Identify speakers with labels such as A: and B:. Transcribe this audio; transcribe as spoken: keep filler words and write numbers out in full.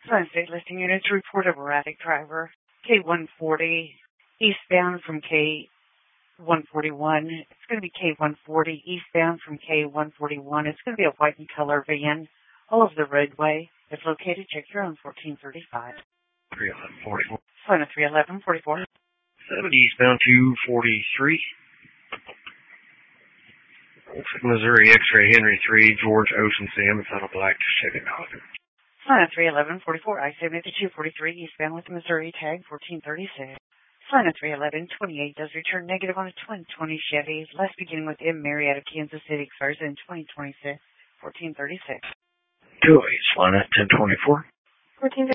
A: Sun State listing units report of erratic driver. K one forty eastbound from K one forty-one. It's going to be K one forty eastbound from K one forty-one. It's going to be a white in color van. All of the roadway is located. Check your own fourteen thirty-five.
B: three eleven forty-four.
A: Sun three eleven forty-four.
B: seventy eastbound two forty-three. Missouri X-ray Henry three, George Ocean Sam, it's out of black, just check it out.
A: Sun three eleven forty-four, I seventy-two forty-three, eastbound with Missouri tag fourteen thirty-six. Sun three eleven twenty-eight does return negative on a twin twenty Chevy, last beginning with M. Marietta, Kansas City, expires in twenty twenty-six, fourteen thirty-six.
B: two oh eight, Slana, ten twenty-four.
A: fourteen